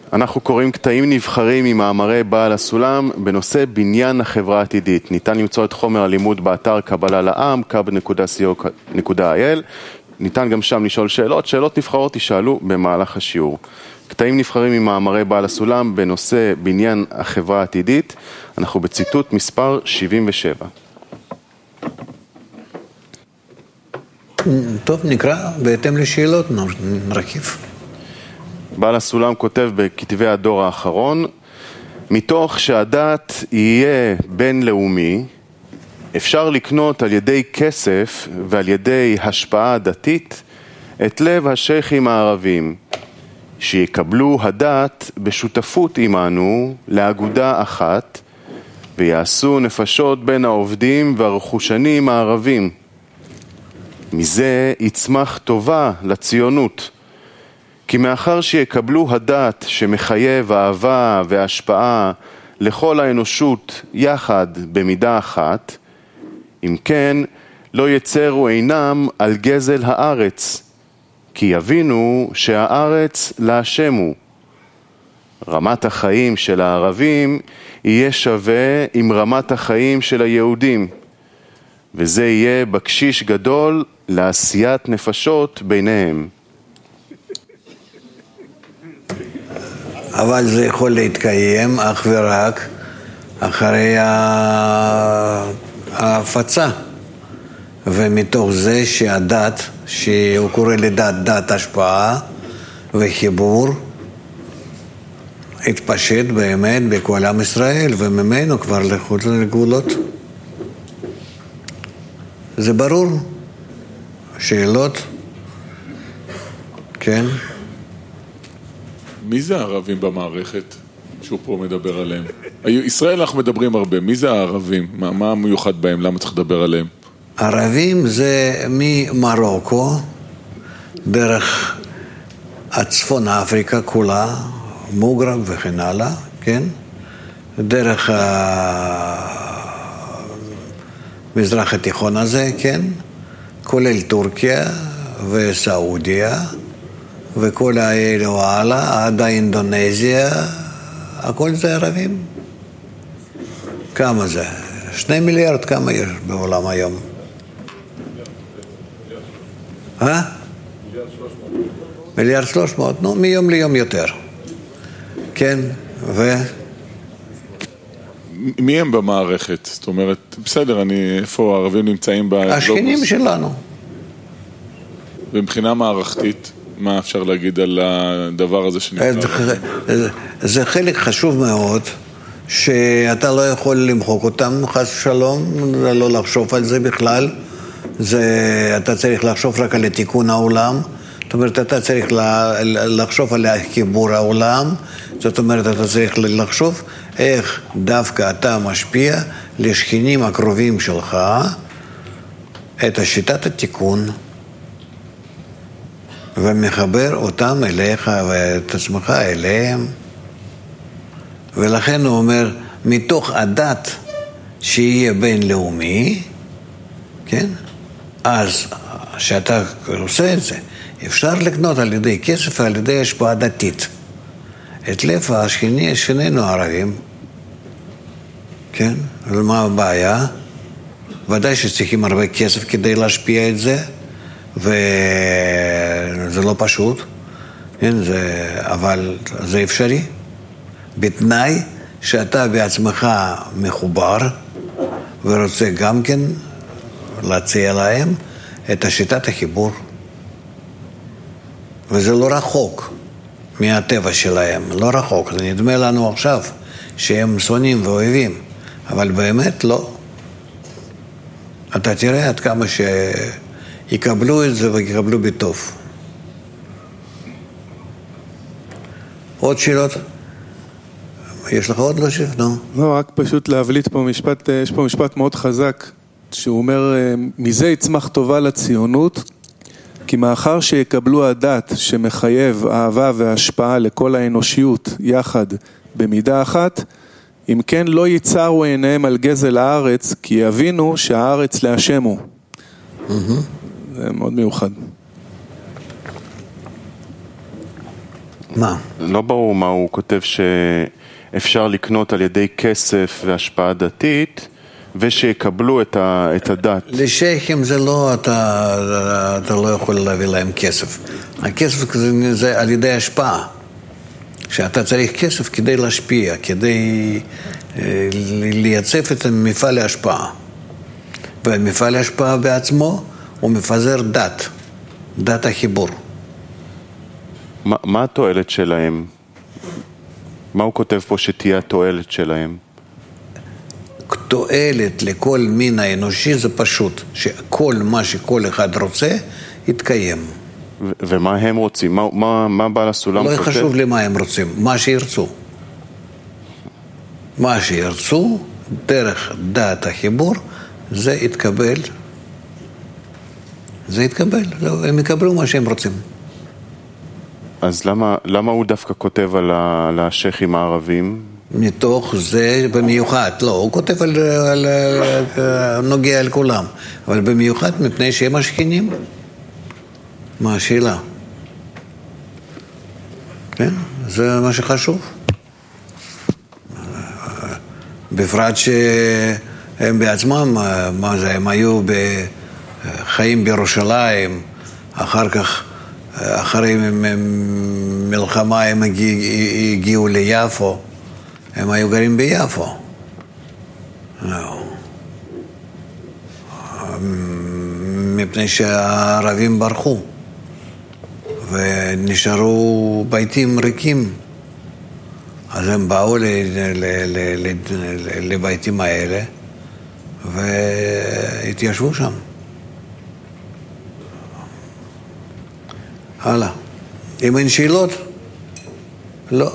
אנחנו קוראים קטעים נבחרים ממאמרי בעל הסולם בנושא בניין החברה העתידית. ניתן למצוא את חומר הלימוד באתר קבלה לעם, kab.co.il. ניתן גם שם לשאול שאלות נבחרות תשאלו במהלך השיעור. קטעים נבחרים ממאמרי בעל הסולם בנושא בניין החברה העתידית. אנחנו בציטוט מספר 77. טוב, נקרא בהתאם לשאלות, נרחיב. בעל הסולם כותב בכתבי הדור האחרון, מתוך שהדת יהיה בינלאומי, אפשר לקנות על ידי כסף ועל ידי השפעה דתית את לב השייכים הערבים, שיקבלו הדת בשותפות עמנו לאגודה אחת, ויעשו נפשות בין העובדים והרכושנים הערבים. מזה יצמח טובה לציונות, כי מאחר שיקבלו הדת שמחייב אהבה והשפעה לכל האנושות יחד במידה אחת, אם כן לא יצרו עינם על גזל הארץ, כי יבינו שהארץ להשם הוא. רמת החיים של הערבים יהיה שווה עם רמת החיים של היהודים, וזה יהיה בקשיש גדול לעשיית נפשות ביניהם. אבל זה יכול להתקיים אך ורק אחרי ההפצה, ומתוך זה שהדת, שהוא קורא לדת השפעה וחיבור, התפשט באמת בכל עם ישראל, וממנו כבר לחוץ לגבולות. זה ברור. שאלות? כן. מי זה הערבים במערכת שהוא פה מדבר עליהם? ישראל אנחנו מדברים הרבה, מי זה הערבים? מה המיוחד בהם? למה צריך לדבר עליהם? ערבים זה ממרוקו, דרך הצפון אפריקה כולה, מוגרב וכן הלאה, כן? דרך המזרח התיכון הזה, כן? כולל טורקיה וסעודיה, וכל האלו הלאה, עד האינדונזיה, הכל זה ערבים. כמה זה? 2 מיליארד, כמה יש בעולם היום? מיליארד 300, נו, מיום ליום יותר. כן, מי הם במערכת? זאת אומרת, בסדר, איפה הערבים נמצאים בגלובוס? השכנים שלנו. ומבחינה מערכתית, מה אפשר להגיד על הדבר הזה שנקרא? זה חלק חשוב מאוד, שאתה לא יכול למחוק אותם, חס ושלום, לא לחשוב על זה בכלל. אתה צריך לחשוב רק על תיקון העולם. זאת אומרת, אתה צריך לחשוב על חיבור העולם. זאת אומרת, אתה צריך לחשוב איך דווקא אתה משפיע לשכנים הקרובים שלך את שיטת התיקון, ומחבר אותם אליך ואת עצמך אליהם. ולכן הוא אומר, מתוך הדת שיהיה בינלאומי, כן? אז שאתה עושה את זה, אפשר לקנות על ידי כסף ועל ידי השפעה דתית את לב שנינו הערבים, כן? ומה הבעיה? ודאי שצריכים הרבה כסף כדי להשפיע את זה, וזה לא פשוט, כן? אבל זה אפשרי, בתנאי שאתה בעצמך מחובר ורוצה גם כן להציע להם את שיטת החיבור. וזה לא רחוק מהטבע שלהם, לא רחוק. זה נדמה לנו עכשיו שהם שונאים ואוהבים, אבל באמת לא. אתה תראה עד כמה שיקבלו את זה ויקבלו בטוב. עוד שאלות? יש לך עוד להוסיף? נו. לא, רק פשוט להבליט פה משפט, יש פה משפט מאוד חזק, שהוא אומר, מזה יצמח טובה לציונות, כי מאחר שיקבלו הדת שמחייב אהבה והשפעה לכל האנושיות יחד במידה אחת, אם כן לא יצרו עיניהם על גזל הארץ, כי יבינו שהארץ להשם הוא. זה מאוד מיוחד. מה? לא ברור מה הוא כותב שאפשר לקנות על ידי כסף והשפעה דתית, ושיקבלו את הדת. לשייכים זה לא, אתה לא יכול להביא להם כסף. הכסף זה על ידי השפעה. שאתה צריך כסף כדי להשפיע, כדי לייצב את מפעל ההשפעה. ומפעל ההשפעה בעצמו הוא מפזר דת החיבור. מה התועלת שלהם? מה הוא כותב פה שתהיה התועלת שלהם? תועלת לכל מין האנושי זה פשוט, שכל מה שכל אחד רוצה יתקיים. ומה הם רוצים? מה בעל הסולם לא כותב? חשוב לי מה הם רוצים, מה שירצו. מה שירצו, דרך דת החיבור, זה יתקבל. זה יתקבל, הם יקבלו מה שהם רוצים. אז למה הוא דווקא כותב על השייכים הערבים? מתוך זה במיוחד, לא, הוא כותב נוגע על כולם, אבל במיוחד מפני שהם השכנים. מה השאלה? כן, זה מה שחשוב. בפרט שהם בעצמם, מה זה, הם היו בחיים בירושלים, אחר כך, אחרי מלחמה הם הגיעו ליפו, הם היו גרים ביפו. מפני שהערבים ברחו ונשארו ביתים ריקים, אז הם באו לביתים האלה והתיישבו שם. הלאה. אם אין שאלות? לא.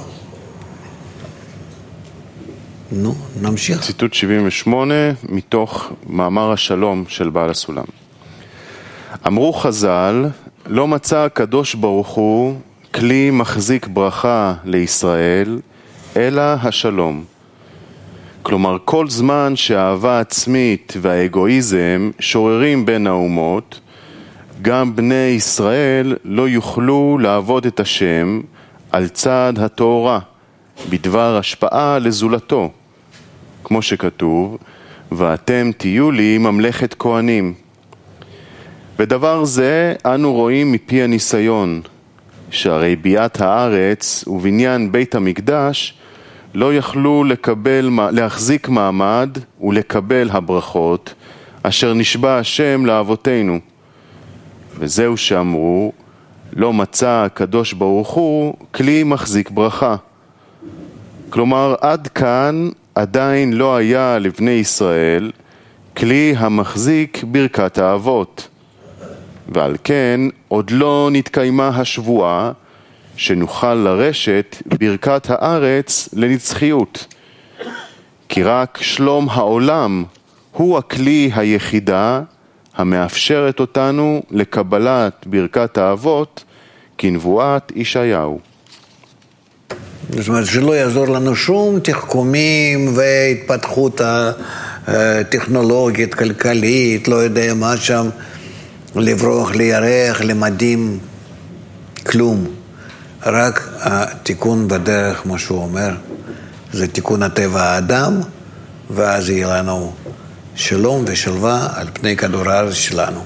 נו, נמשיך. ציטוט 78 מתוך מאמר השלום של בעל הסולם. אמרו חז"ל, לא מצא הקדוש ברוך הוא כלי מחזיק ברכה לישראל, אלא השלום. כלומר, כל זמן שהאהבה עצמית והאגואיזם שוררים בין האומות, גם בני ישראל לא יוכלו לעבוד את השם על צד התורה, בדבר השפעה לזולתו. כמו שכתוב, ואתם תהיו לי ממלכת כהנים. בדבר זה אנו רואים מפי הניסיון, שהרי ביאת הארץ ובניין בית המקדש לא יכלו להחזיק מעמד ולקבל הברכות, אשר נשבע השם לאבותינו. וזהו שאמרו, לא מצא הקדוש ברוך הוא כלי מחזיק ברכה. כלומר, עד כאן עדיין לא היה לבני ישראל כלי המחזיק ברכת האבות. ועל כן עוד לא נתקיימה השבועה שנוכל לרשת ברכת הארץ לנצחיות. כי רק שלום העולם הוא הכלי היחידה המאפשרת אותנו לקבלת ברכת האבות כנבואת ישעיהו. זאת אומרת שלא יעזור לנו שום תחכומים והתפתחות הטכנולוגית, כלכלית, לא יודע מה שם, לברוח, לירח, למדים, כלום. רק התיקון בדרך, כמו שהוא אומר, זה תיקון הטבע האדם, ואז יהיה לנו שלום ושלווה על פני כדור הארץ שלנו.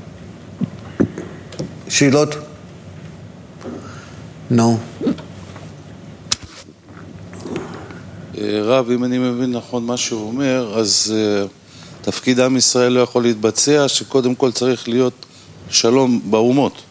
שאלות? נו. רב, אם אני מבין נכון מה שהוא אומר, אז תפקיד עם ישראל לא יכול להתבצע, שקודם כל צריך להיות שלום באומות.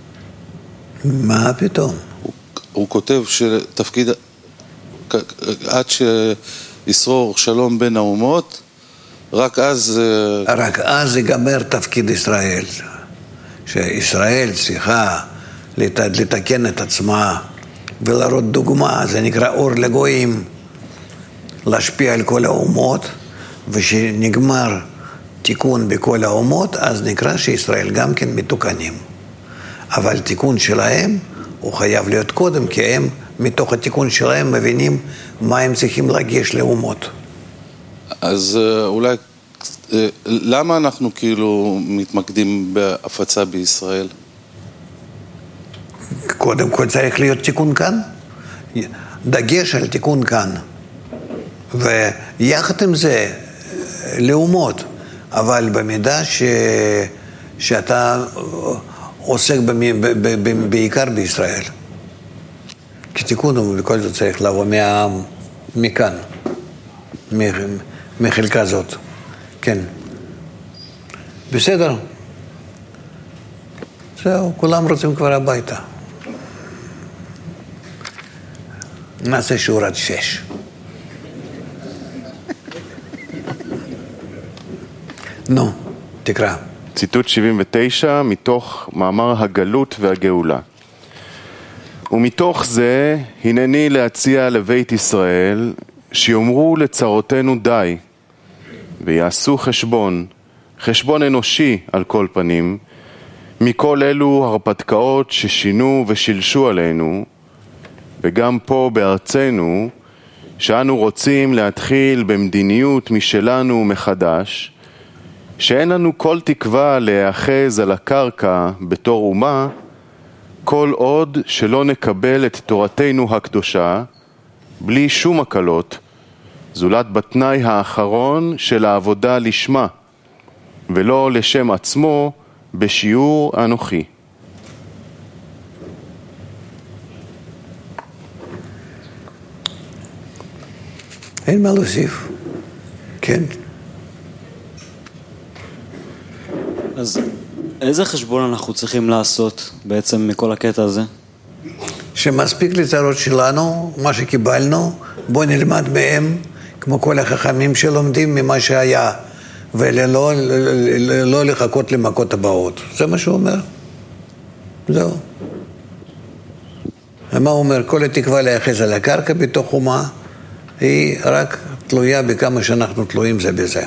מה פתאום? הוא כותב שתפקיד, עד שישרור שלום בין האומות, רק אז ייגמר תפקיד ישראל. שישראל צריכה לתקן את עצמה ולהראות דוגמה, זה נקרא אור לגויים, להשפיע על כל האומות, ושנגמר תיקון בכל האומות, אז נקרא שישראל גם כן מתוקנים. אבל תיקון שלהם הוא חייב להיות קודם, כי הם מתוך התיקון שלהם מבינים מה הם צריכים להגיש לאומות. אז אולי, למה אנחנו כאילו מתמקדים בהפצה בישראל? קודם כל צריך להיות תיקון כאן, דגש על תיקון כאן, ויחד עם זה לאומות, אבל במידה שאתה עוסק בעיקר בישראל, כי תיקון הוא בכל זאת צריך לבוא מהעם, מכאן, מחלקה זאת, כן. בסדר. זהו, כולם רוצים כבר הביתה. נעשה שיעור עד 6. נו, תקרא. ציטוט 79 מתוך מאמר הגלות והגאולה. ומתוך זה הנני להציע לבית ישראל שיאמרו לצרותינו די ויעשו חשבון אנושי על כל פנים מכל אלו הרפתקאות ששינו ושילשו עלינו, וגם פה בארצנו שאנו רוצים להתחיל במדיניות משלנו מחדש, שאין לנו כל תקווה להיאחז על הקרקע בתור אומה, כל עוד שלא נקבל את תורתנו הקדושה בלי שום הקלות, זולת בתנאי האחרון של העבודה לשמה, ולא לשם עצמו בשיעור אנוכי. אין מה להוסיף. כן. אז איזה חשבון אנחנו צריכים לעשות בעצם מכל הקטע הזה? שמספיק לצרות שלנו, מה שקיבלנו, בוא נלמד מהם, כמו כל החכמים שלומדים ממה שהיה, ולא לחכות למכות הבאות. זה מה שהוא אומר. זהו. ומה הוא אומר? כל התקווה להיאחז על הקרקע בתוך אומה, היא רק תלויה בכמה שאנחנו תלויים זה בזה.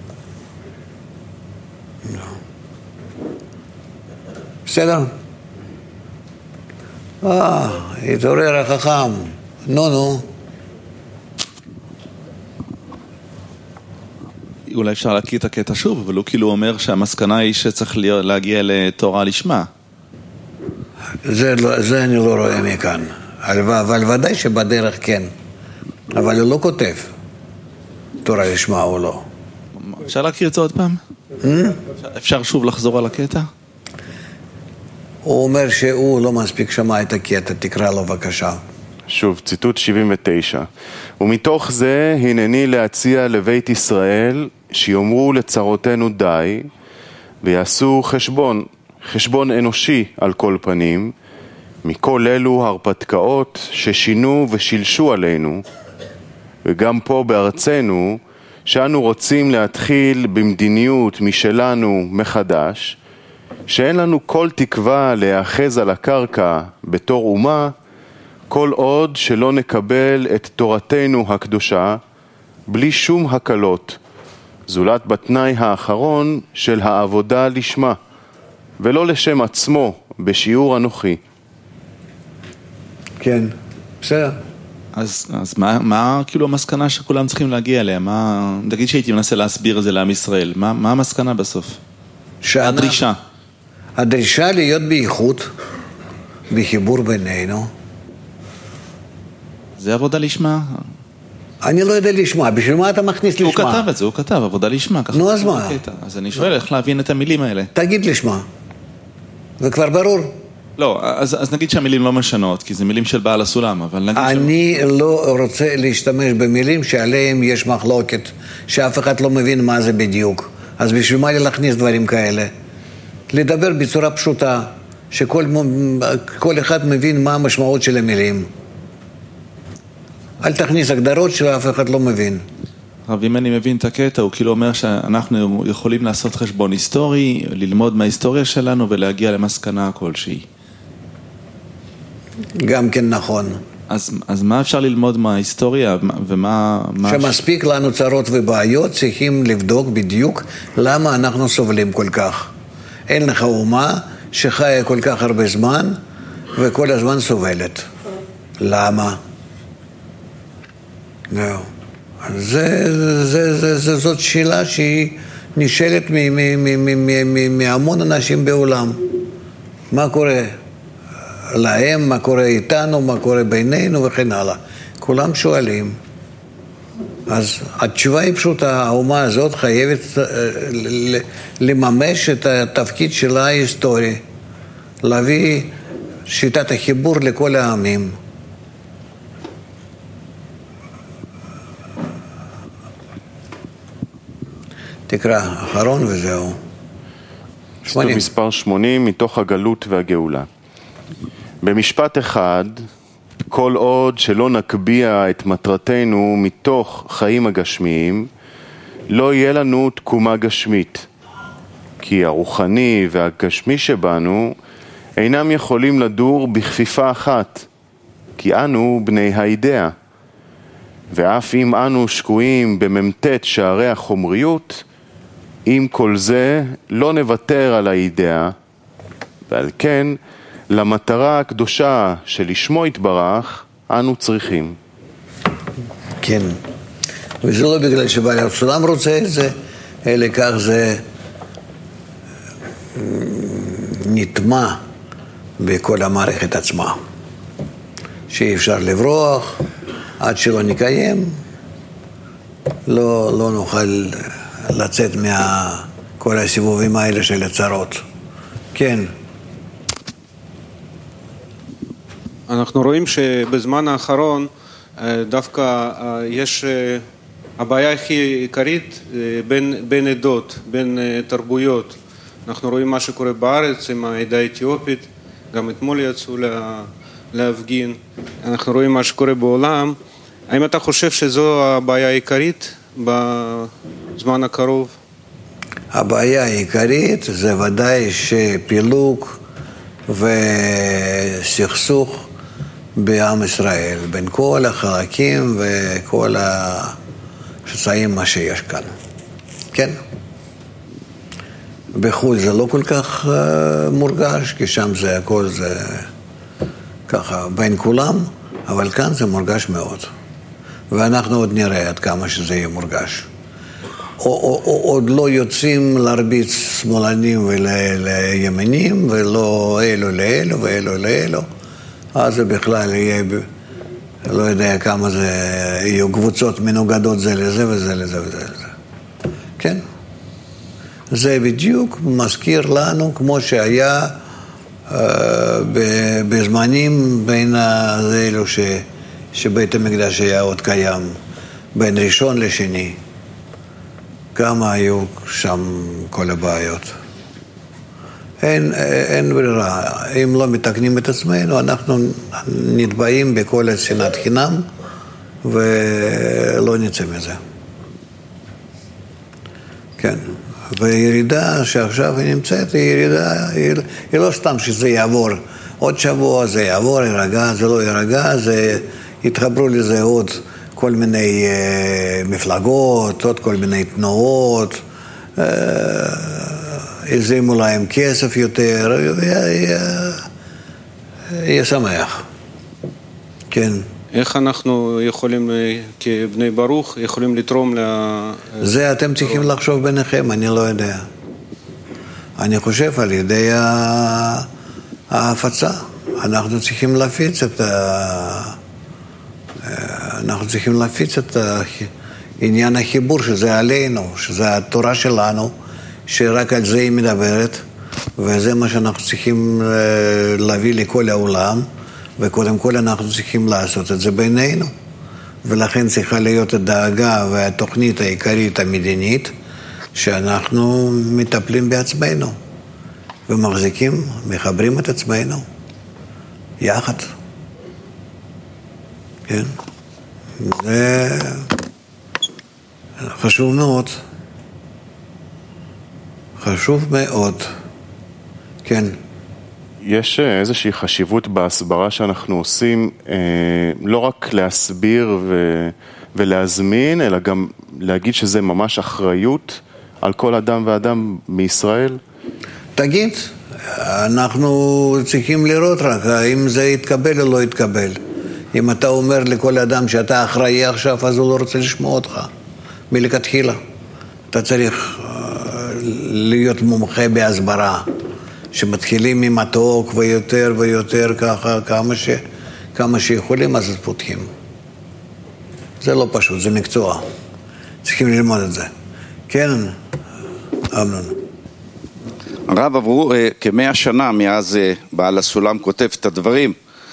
בסדר? התעורר החכם. נו. אולי אפשר להקריא את הקטע שוב, אבל הוא כאילו אומר שהמסקנה היא שצריך להגיע לתורה לשמה. זה אני לא רואה מכאן. אבל ודאי שבדרך כן. אבל הוא לא כותב תורה לשמה או לא. אפשר להקריא את זה עוד פעם? אפשר שוב לחזור על הקטע? הוא אומר שהוא לא מספיק שמע את הקטע, תקרא לו בבקשה. שוב, ציטוט 79. ומתוך זה הנני להציע לבית ישראל שיאמרו לצרותינו די ויעשו חשבון אנושי על כל פנים מכל אלו הרפתקאות ששינו ושילשו עלינו, וגם פה בארצנו שאנו רוצים להתחיל במדיניות משלנו מחדש, שאין לנו כל תקווה להיאחז על הקרקע בתור אומה, כל עוד שלא נקבל את תורתנו הקדושה בלי שום הקלות, זולת בתנאי האחרון של העבודה לשמה, ולא לשם עצמו בשיעור אנוכי. כן, בסדר. אז מה כאילו המסקנה שכולם צריכים להגיע אליה? נגיד שהייתי מנסה להסביר את זה לעם ישראל, מה המסקנה בסוף? הדרישה. הדרישה להיות באיכות, בחיבור בינינו. זה עבודה לשמה? אני לא יודע לשמה, בשביל מה אתה מכניס לשמה? הוא כתב את זה, הוא כתב, עבודה לשמה. נו, אז מה? אז אני שואל איך להבין את המילים האלה. תגיד לשמה. זה כבר ברור. לא, אז נגיד שהמילים לא משנות, כי זה מילים של בעל הסולם, אבל נגיד אני לא רוצה להשתמש במילים שעליהם יש מחלוקת, שאף אחד לא מבין מה זה בדיוק. אז בשביל מה להכניס דברים כאלה? לדבר בצורה פשוטה, שכל אחד מבין מה המשמעות של המילים. אל תכניס הגדרות שאף אחד לא מבין. אבל אם אני מבין את הקטע, הוא כאילו אומר שאנחנו יכולים לעשות חשבון היסטורי, ללמוד מההיסטוריה שלנו ולהגיע למסקנה כלשהי. גם כן נכון. אז מה אפשר ללמוד מההיסטוריה ומה... שמספיק לנו צרות ובעיות, צריכים לבדוק בדיוק למה אנחנו סובלים כל כך. אין לך אומה שחיה כל כך הרבה זמן וכל הזמן סובלת. למה? זהו. זאת שאלה שהיא נשאלת מהמון אנשים בעולם. מה קורה? להם מה קורה איתנו, מה קורה בינינו וכן הלאה. כולם שואלים. אז התשובה היא פשוטה, האומה הזאת חייבת לממש את התפקיד שלה ההיסטורי, להביא שיטת החיבור לכל העמים. תקרא, אחרון וזהו. 80. מספר 80, מתוך הגלות והגאולה. במשפט אחד, כל עוד שלא נקביע את מטרתנו מתוך חיים הגשמיים, לא יהיה לנו תקומה גשמית. כי הרוחני והגשמי שבנו אינם יכולים לדור בכפיפה אחת, כי אנו בני האידאה. ואף אם אנו שקועים בממתת שערי החומריות, עם כל זה לא נוותר על האידאה, ועל כן למטרה הקדושה שלשמו יתברך אנו צריכים. כן, וזה לא בגלל שבעל הסולם רוצה את זה, אלא כך זה נטמע בכל המערכת עצמה, שאי אפשר לברוח עד שלא נקיים, לא נוכל לצאת מכל הסיבובים האלה של הצרות. כן. אנחנו רואים שבזמן האחרון דווקא יש הבעיה הכי עיקרית בין עדות, בין תרבויות. אנחנו רואים מה שקורה בארץ עם העדה האתיופית, גם אתמול יצאו להפגין. אנחנו רואים מה שקורה בעולם. האם אתה חושב שזו הבעיה העיקרית בזמן הקרוב? הבעיה העיקרית זה ודאי שפילוג וסכסוך בעם ישראל, בין כל החלקים וכל השסעים מה שיש כאן. כן. בחו"ל זה לא כל כך מורגש, כי שם זה הכל זה ככה בין כולם, אבל כאן זה מורגש מאוד. ואנחנו עוד נראה עד כמה שזה יהיה מורגש. עוד לא יוצאים להרביץ שמאלנים ולימנים, ולא אלו לאלו ואלו לאלו. אז זה בכלל יהיה, לא יודע כמה זה, יהיו קבוצות מנוגדות זה לזה וזה לזה וזה לזה. כן? זה בדיוק מזכיר לנו כמו שהיה בזמנים בין אלו שבית המקדש היה עוד קיים, בין ראשון לשני. כמה היו שם כל הבעיות. אין ברירה. אם לא מתקנים את עצמנו, אנחנו נתבעים בכל השנאת חינם, ולא נצא מזה. כן. וירידה שעכשיו היא נמצאת, היא ירידה, היא לא סתם שזה יעבור. עוד שבוע זה יעבור, ירגע, זה לא ירגע, זה יתחברו לזה עוד כל מיני מפלגות, עוד כל מיני תנועות, יזרימו להם כסף יותר, יהיה שמח. כן. איך אנחנו יכולים, כבני ברוך, יכולים לתרום זה אתם צריכים לחשוב ביניכם, אני לא יודע. אני חושב על ידי ההפצה. אנחנו צריכים להפיץ את עניין החיבור, שזה עלינו, שזה התורה שלנו, שרק על זה היא מדברת, וזה מה שאנחנו צריכים להביא לכל העולם, וקודם כל אנחנו צריכים לעשות את זה בינינו. ולכן צריכה להיות הדאגה והתוכנית העיקרית המדינית, שאנחנו מטפלים בעצמנו, ומחזיקים, מחברים את עצמנו, יחד. כן? זה חשוב מאוד. חשוב מאוד. כן. יש איזושהי חשיבות בהסברה שאנחנו עושים, לא רק להסביר ולהזמין, אלא גם להגיד שזה ממש אחריות על כל אדם ואדם מישראל? תגיד, אנחנו צריכים לראות רק האם זה יתקבל או לא יתקבל. אם אתה אומר לכל אדם שאתה אחראי עכשיו, אז הוא לא רוצה לשמוע אותך מלכתחילה. אתה צריך להיות מומחה בהסברה, שמתחילים ממתוק ויותר ויותר ככה, כמה שיכולים, אז פותחים. זה לא פשוט, זה מקצוע. צריכים ללמוד את זה. כן, אמנון. הרב, עברו כ100 שנה מאז בעל הסולם כותב את הדברים,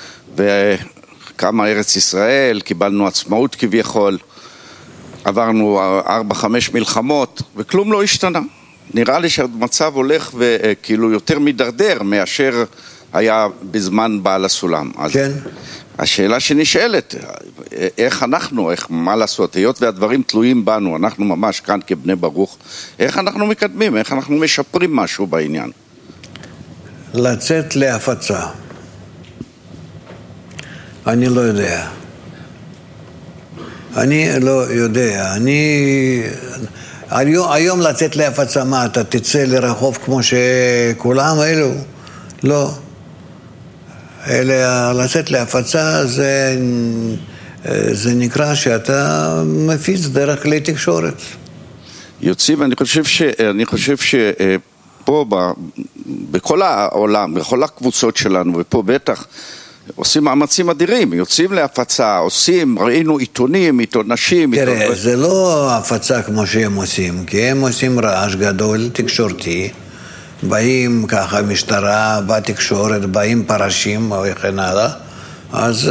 וקמה ארץ ישראל, קיבלנו עצמאות כביכול, עברנו 4-5 מלחמות, וכלום לא השתנה. נראה לי שהמצב הולך וכאילו יותר מדרדר מאשר היה בזמן בעל הסולם. כן. השאלה שנשאלת, איך אנחנו, מה לעשות, היות והדברים תלויים בנו, אנחנו ממש כאן כבני ברוך, איך אנחנו מקדמים, איך אנחנו משפרים משהו בעניין? לצאת להפצה. אני לא יודע. היום לצאת להפצה, מה, אתה תצא לרחוב כמו שכולם אלו? לא. אלא לצאת להפצה זה נקרא שאתה מפיץ דרך כלי תקשורת. יוצאים, אני חושב שפה בכל העולם, בכל הקבוצות שלנו, ופה בטח עושים מאמצים אדירים, יוצאים להפצה, ראינו עיתונים, עיתונשים. תראה, זה לא הפצה כמו שהם עושים, כי הם עושים רעש גדול, תקשורתי, באים ככה משטרה, בתקשורת, באים פרשים וכן הלאה, אז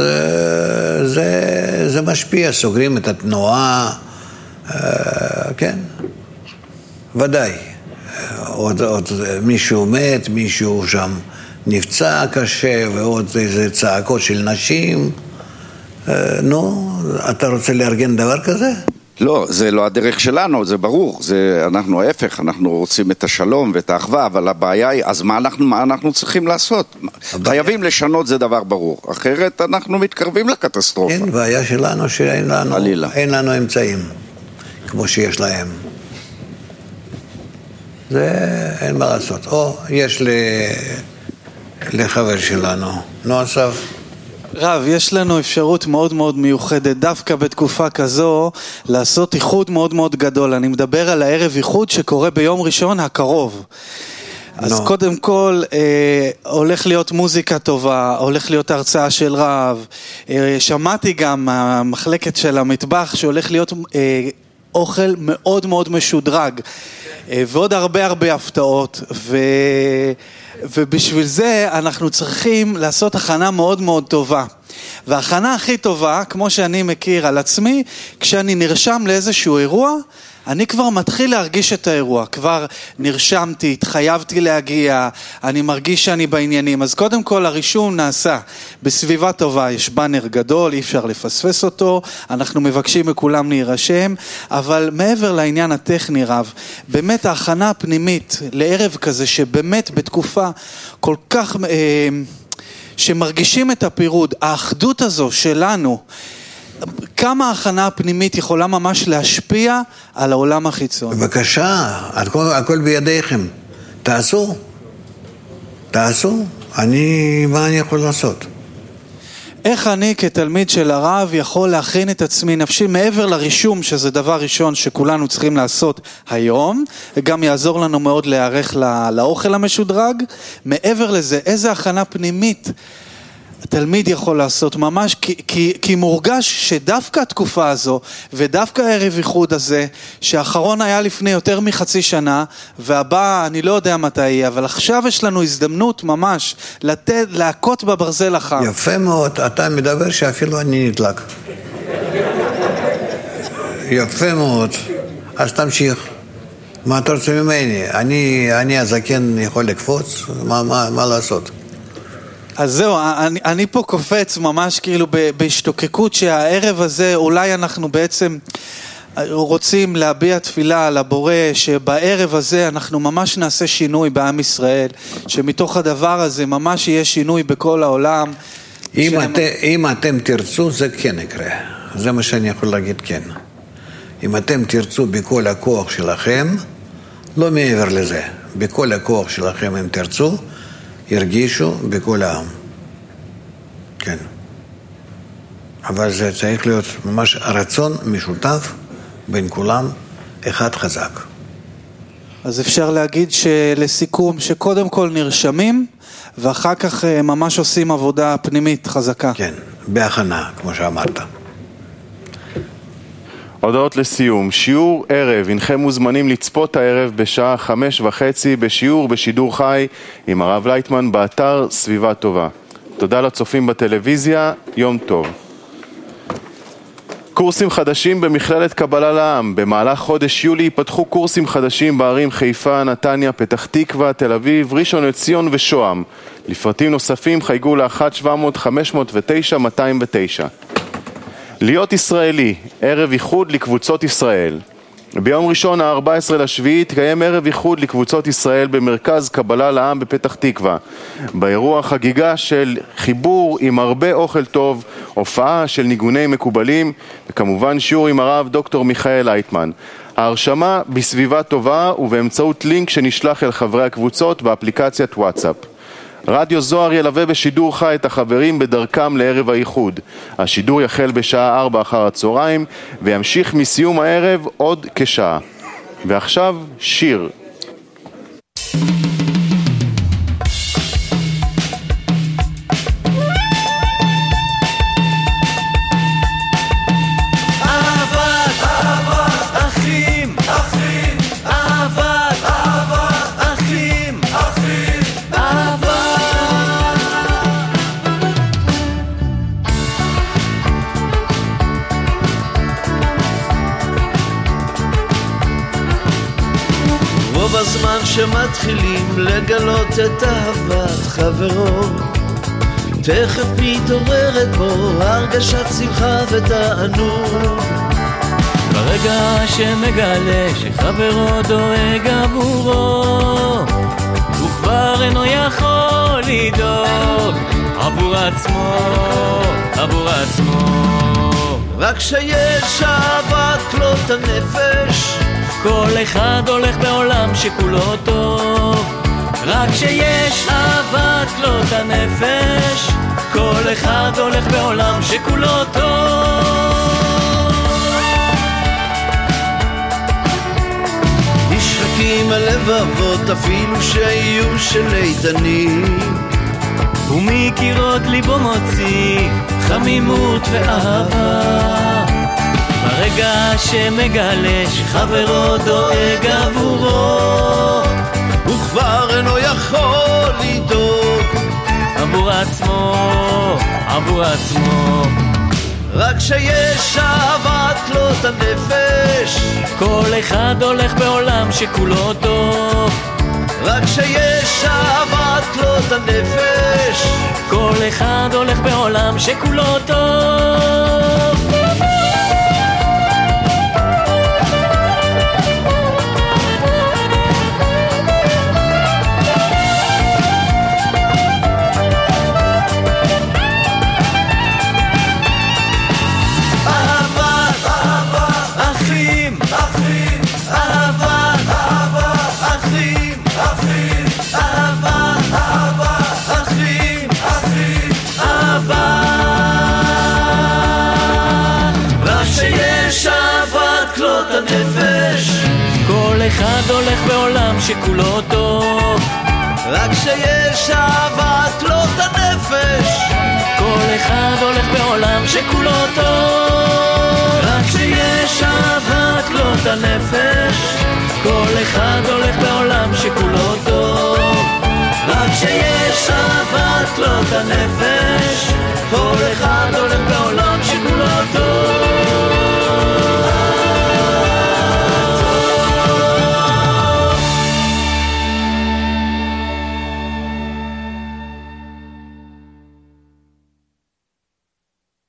זה משפיע, סוגרים את התנועה, כן, ודאי. עוד מישהו מת, מישהו שם נפצע קשה, ועוד איזה צעקות של נשים. נו, אתה רוצה לארגן דבר כזה? לא, זה לא הדרך שלנו, זה ברור, אנחנו ההפך, אנחנו רוצים את השלום ואת האחווה, אבל הבעיה היא, אז מה אנחנו צריכים לעשות? חייבים לשנות, זה דבר ברור, אחרת אנחנו מתקרבים לקטסטרופה. כן, בעיה שלנו שאין לנו אמצעים, כמו שיש להם. זה אין מה לעשות. או יש לחבר שלנו, נו אסף. רב, יש לנו אפשרות מאוד מאוד מיוחדת דווקא בתקופה כזו לעשות איחוד מאוד מאוד גדול. אני מדבר על הערב איחוד שקורה ביום ראשון הקרוב. אז קודם כל הולך להיות מוזיקה טובה, הולך להיות הרצאה של רב. שמעתי גם המחלקת של המטבח שהולך להיות אוכל מאוד מאוד משודרג. ועוד הרבה הפתעות. ובשביל זה אנחנו צריכים לעשות הכנה מאוד מאוד טובה. וההכנה הכי טובה, כמו שאני מכיר על עצמי, כשאני נרשם לאיזשהו אירוע, אני כבר מתחיל להרגיש את האירוע, כבר נרשמתי, התחייבתי להגיע, אני מרגיש שאני בעניינים. אז קודם כל הרישום נעשה בסביבה טובה, יש בנר גדול, אי אפשר לפספס אותו, אנחנו מבקשים מכולם להירשם, אבל מעבר לעניין הטכני רב, באמת ההכנה הפנימית לערב כזה, שבאמת בתקופה כל כך שמרגישים את הפירוד, האחדות הזו שלנו, כמה ההכנה הפנימית יכולה ממש להשפיע על העולם החיצון? בבקשה, הכל בידיכם. תעשו. מה אני יכול לעשות? איך אני כתלמיד של הרב יכול להכין את עצמי נפשי מעבר לרישום, שזה דבר ראשון שכולנו צריכים לעשות היום, וגם יעזור לנו מאוד להיערך לאוכל המשודרג. מעבר לזה, איזה הכנה פנימית התלמיד יכול לעשות ממש, כי מורגש שדווקא התקופה הזו, ודווקא הערב איחוד הזה, שהאחרון היה לפני יותר מחצי שנה, והבא אני לא יודע מתי יהיה, אבל עכשיו יש לנו הזדמנות ממש להכות בברזל החם. יפה מאוד, אתה מדבר שאפילו אני נדלק. יפה מאוד, אז תמשיך. מה אתה רוצה ממני? אני הזקן יכול לקפוץ? מה לעשות? אז זהו, אני פה קופץ ממש כאילו בהשתוקקות שהערב הזה אולי אנחנו בעצם רוצים להביע תפילה על הבורא, שבערב הזה אנחנו ממש נעשה שינוי בעם ישראל, שמתוך הדבר הזה ממש יהיה שינוי בכל העולם. אם אתם תרצו זה כן יקרה, זה מה שאני יכול להגיד כן. אם אתם תרצו בכל הכוח שלכם, לא מעבר לזה, בכל הכוח שלכם אם תרצו, ירגישו בכל העם. כן. אבל זה צריך להיות ממש רצון משותף בין כולם, אחד חזק. אז אפשר להגיד שלסיכום שקודם כל נרשמים, ואחר כך ממש עושים עבודה פנימית חזקה. כן, בהכנה, כמו שאמרת. הודעות לסיום, שיעור ערב, הנכם מוזמנים לצפות הערב בשעה 5:30 בשיעור בשידור חי עם הרב לייטמן באתר סביבה טובה. תודה לצופים בטלוויזיה, יום טוב. קורסים חדשים במכללת קבלה לעם. במהלך חודש יולי ייפתחו קורסים חדשים בערים חיפה, נתניה, פתח תקווה, תל אביב, ראשון לציון ושוהם. לפרטים נוספים חייגו ל-1-700-509-209. להיות ישראלי, ערב איחוד לקבוצות ישראל. ביום ראשון ה-14 לשביעי תקיים ערב איחוד לקבוצות ישראל במרכז קבלה לעם בפתח תקווה. באירוע חגיגה של חיבור עם הרבה אוכל טוב, הופעה של ניגוני מקובלים, וכמובן שיעור עם הרב דוקטור מיכאל לייטמן. ההרשמה בסביבה טובה ובאמצעות לינק שנשלח אל חברי הקבוצות באפליקציית וואטסאפ. רדיו זוהר ילווה בשידור חי את החברים בדרכם לערב האיחוד. השידור יחל בשעה 4 אחר הצהריים וימשיך מסיום הערב עוד כשעה. ועכשיו שיר. בזמן שמתחילים לגלות את אהבת חברו, תכף מתעוררת בו הרגשת שמחה ותענוג. ברגע שמגלה שחברו דואג עבורו, הוא כבר אינו יכול לדאוג עבור עצמו, עבור עצמו. רק שיש אהבת כלות הנפש, כל אחד הולך בעולם שכולו טוב. רק שיש אהבת כלות הנפש, כל אחד הולך בעולם שכולו טוב. נשחקים הלבבות אפילו שיהיו של איתנים, ומקירות ליבו מוציא חמימות ואהבה. ברגע שמגלה שחברו דואג עבורו, הוא כבר אינו יכול לדאוג עבור עצמו, עבור עצמו. רק שיש אהבת כלות הנפש, כל אחד הולך בעולם שכולו טוב. רק שיש אהבת כלות הנפש, כל אחד הולך בעולם שכולו טוב. כל אחד הולך בעולם שכולו טוב. רק שיש אהבת כלות הנפש, כל אחד הולך בעולם שכולו טוב. רק שיש אהבת כלות הנפש, כל אחד הולך בעולם שכולו טוב. רק שיש אהבת כלות הנפש,